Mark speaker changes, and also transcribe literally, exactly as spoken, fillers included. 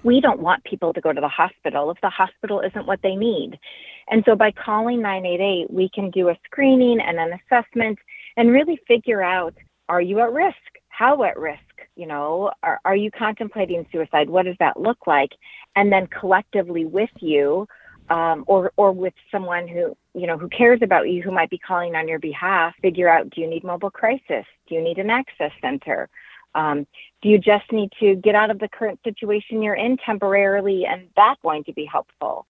Speaker 1: we don't want people to go to the hospital if the hospital isn't what they need. And so by calling nine eight eight, we can do a screening and an assessment and really figure out, are you at risk? How at risk? You know, are, are you contemplating suicide? What does that look like? And then collectively with you, um, or or with someone who, you know, who cares about you, who might be calling on your behalf, figure out, do you need mobile crisis? Do you need an access center? Um, do you just need to get out of the current situation you're in temporarily, and that's going to be helpful?